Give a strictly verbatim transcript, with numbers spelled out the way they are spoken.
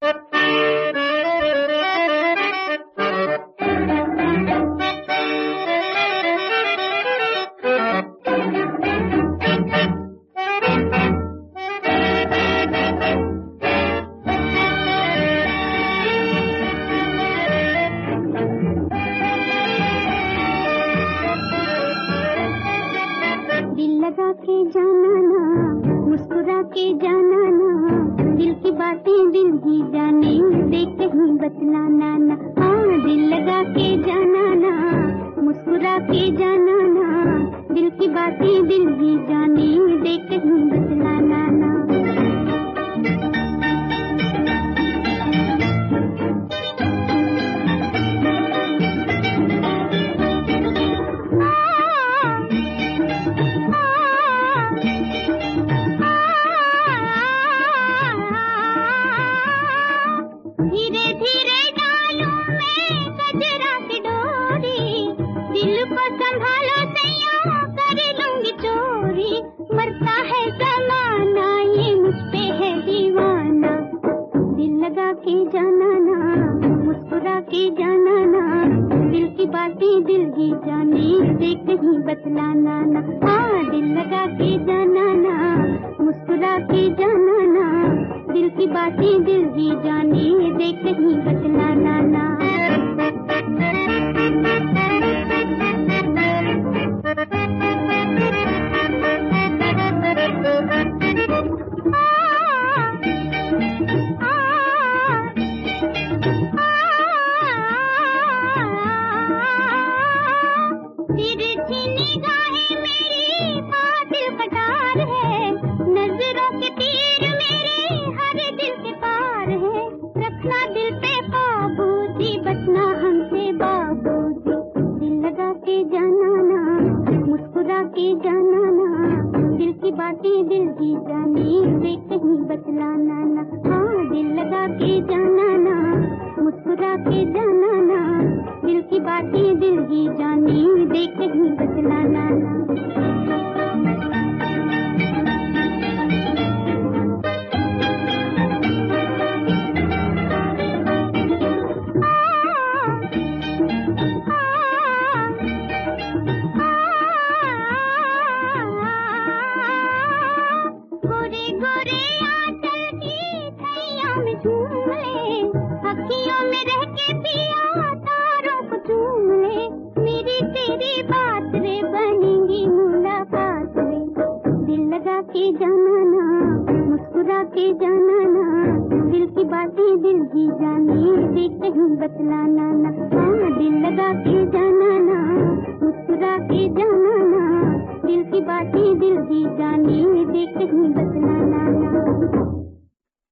लगा के जाना ना, मुस्कुरा के जाना ना, दिल की बातें दिल ही जाने, देख कहीं बतलाना ना। हाँ, दिल लगा के जाना ना, मुस्कुरा के जाना ना, दिल की बातें दिल ही जाने, देख कहीं बतलाना ना। धीरे धीरे डालूं मैं कजरा की डोरी, दिल को संभालो सैया कर लूंगी चोरी। मरता है जमाना ये मुझ पे है दीवाना, दिल लगा के जाना ना, मुस्कुरा के जाना ना, दिल की बातें दिल ही जाने, देख कहीं बतलाना ना। हाँ, दिल लगा के जाना ना, मुस्कुरा के जाना ना, दिल की बातें दिल ही जाने, देख कहीं बतलाना ना। तिरछी निगाहें मेरी बातिल कटार है, नजरों के तीर मेरे हर दिल के पार है। रखना दिल पे काबू जी, बचना हमसे बाबूजी। दिल लगा के जाना ना, मुस्कुरा के जाना ना, दिल की बातें दिल ही जाने, देख कहीं बतलाना ना। हाँ, दिल लगा के जाना ना, मुस्कुरा के जाना ना, दिल की बातें दिल ही जाने, देख कहीं बतलाना ना। गोरे गोरे आंचल की छैया में झूम ले, अखियों में रह के पिया तारों को चूम ले। मेरी तेरी बात रे बनेंगी मुलाकात रे, दिल लगा के जाना ना, मुस्कुरा के जाना ना, दिल की बातें दिल ही जाने, देख कहीं बतलाना ना। हाँ, दिल लगा के जाना ना, मुस्कुरा के जाना ना, दिल की बातें दिल ही जाने, देख कहीं बतलाना।